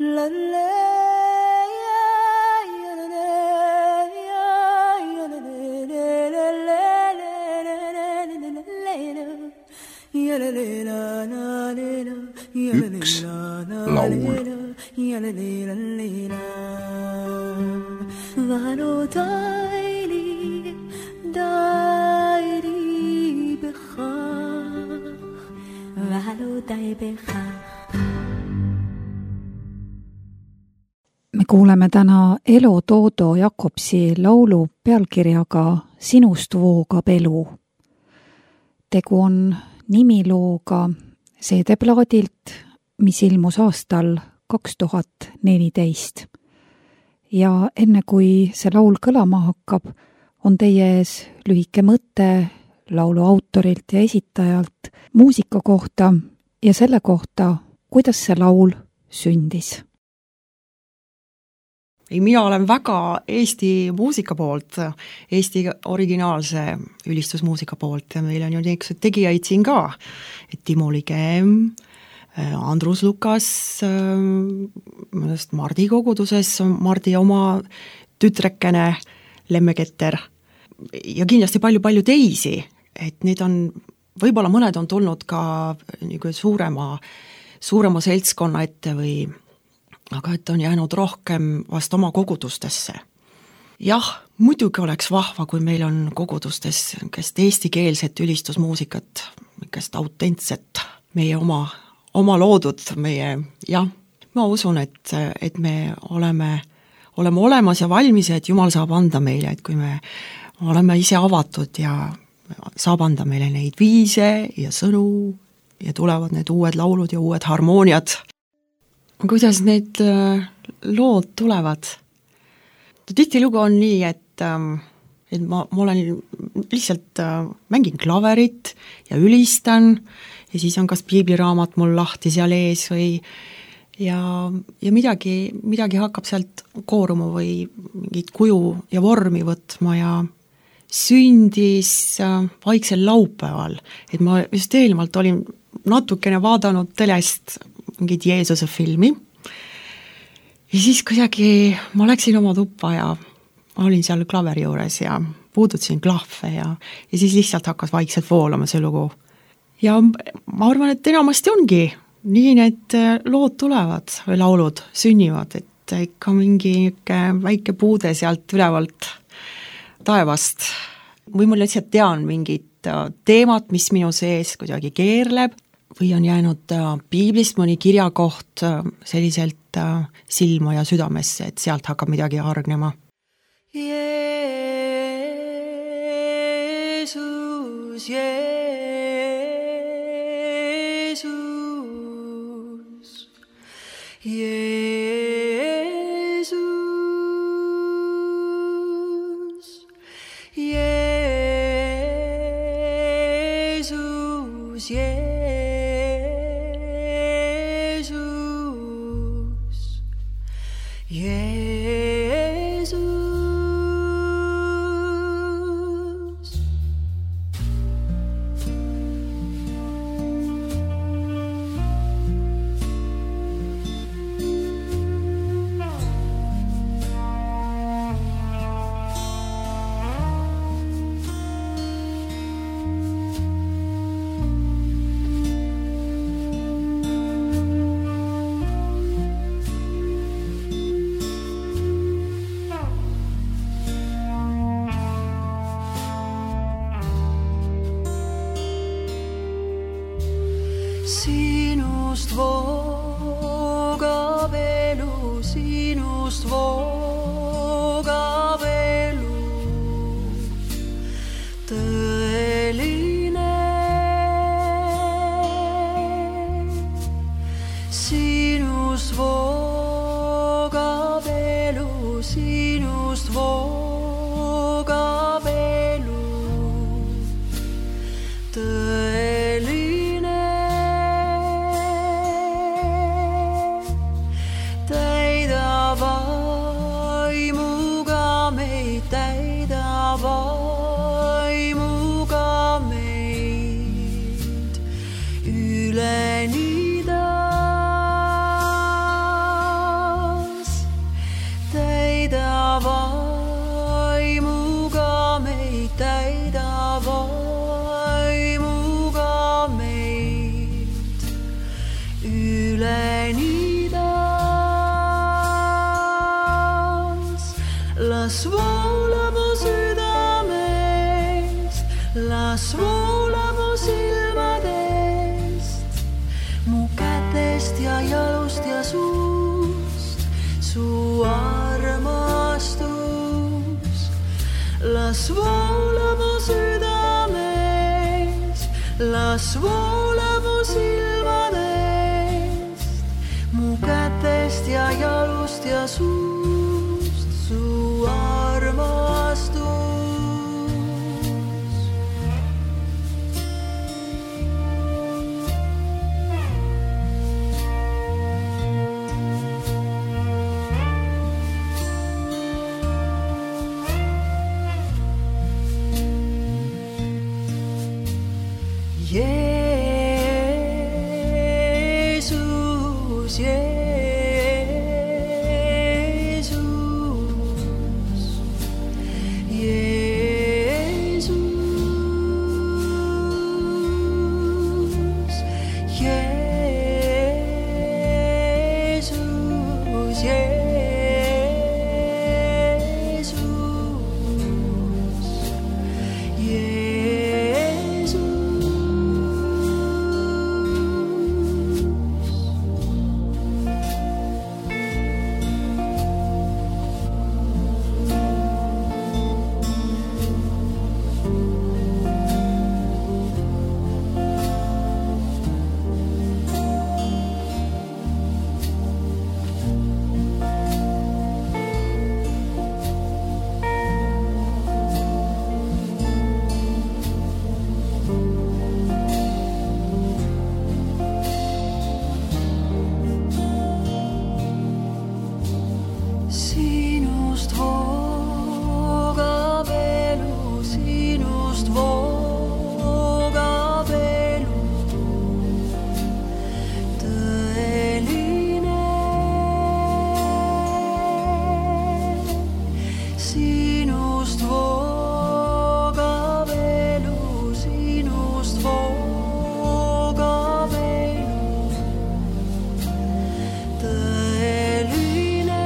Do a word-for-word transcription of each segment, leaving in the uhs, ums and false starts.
Üks laul. ולא די לי, די לי בכך, ולא די בכך. Me kuuleme täna Elo Toodo Jakobsi laulu pealkirjaga Sinust voogab elu. Tegu on nimilooga seedeplaadilt, mis ilmus aastal kaks tuhat neliteist. Ja enne kui see laul kõlama hakkab, on teie ees lühike mõte laulu autorilt ja esitajalt muusika kohta ja selle kohta, kuidas see laul sündis. Ei, mina olen väga Eesti muusika poolt, Eesti originaalse ülistusmuusika poolt ja meil on ju niisugused tegijaid siin ka, et Timo Ligem, Andrus Lukas, Mardi koguduses, Mardi oma tütrekene, Lemme Ketter ja kindlasti palju-palju teisi, et need on, võib-olla mõned on tulnud ka niisugune suurema, suurema seltskonna ette või aga et on jäänud rohkem vast oma kogudustesse. Jah, muidugi oleks vahva, kui meil on kogudustes kest eestikeelset ülistusmuusikat, kest autentset, meie oma, oma loodud, meie, jah, ma usun, et, et me oleme, oleme olemas ja valmis, et Jumal saab anda meile, et kui me oleme ise avatud ja saab anda meile neid viise ja sõnu ja tulevad need uued laulud ja uued harmooniad. Kuidas need lood tulevad? Tihtilugu on nii, et, et ma, ma olen lihtsalt mängin klaverit ja ülistan ja siis on kas piibliraamat mul lahti seal ees või ja, ja midagi, midagi hakkab sealt kooruma või mingit kuju ja vormi võtma ja sündis vaiksel laupäeval, et ma just eelmalt olin natukene vaadanud telest mingit Jeesuse filmi ja siis kuidagi ma läksin oma tuppa ja ma olin seal klaveri juures ja puudutasin klahve ja, ja siis lihtsalt hakkas vaikselt voolama see lugu. Ja ma arvan, et enamasti ongi nii need lood tulevad või laulud sünnivad, et ikka mingi väike puude sealt ülevalt taevast või mul lihtsalt tean mingit teemat, mis minu sees kuidagi keerleb või on jäänud piiblist mõni kirjakoht selliselt silma ja südamesse, et sealt hakkab midagi hargnema. Jeesus, Jeesus, Jeesus, Jeesus, Jeesus. voolab mu südames, las voolab mu silmadest, mu kätest ja jalust ja suust su armastus. Jeesus, Jeesus, Jeesus, Jeesus, sinust voogab elu, sinust voogab elu, tõeline. Sinust voogab elu, sinust voogab elu, tõeline.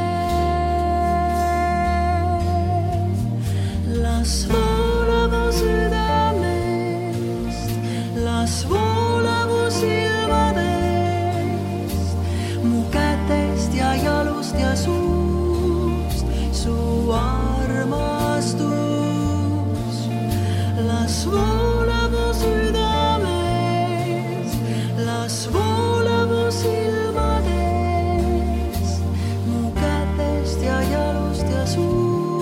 Las voolab mu südamest, las voolab mu silmadest, mu kätest ja jalust ja suust su armastus. Las voolab mu südamest, las voolab mu silmadest, mu kätest ja jalust ja suust.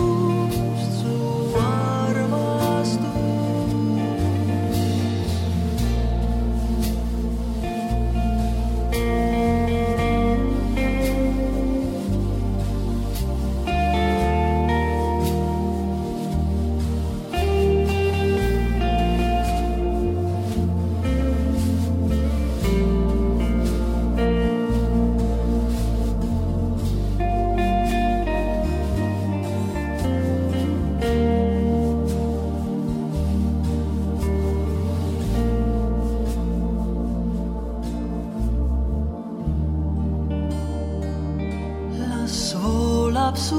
Voolab su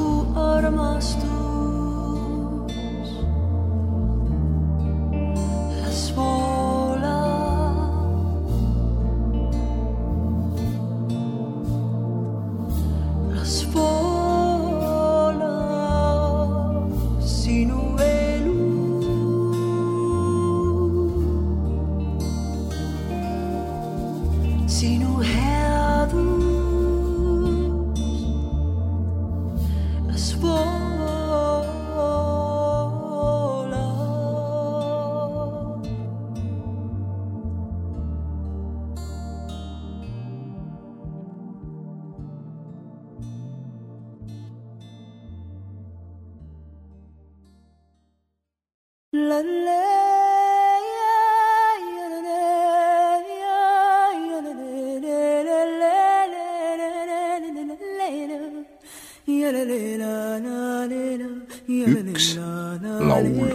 armastus, las voolab, las voolab sinu elu, sinu headus. La la üks laul.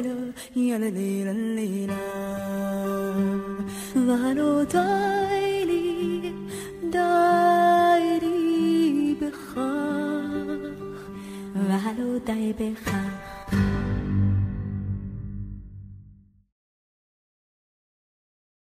ואנו די לי, די לי בכך, ואנו די בכך.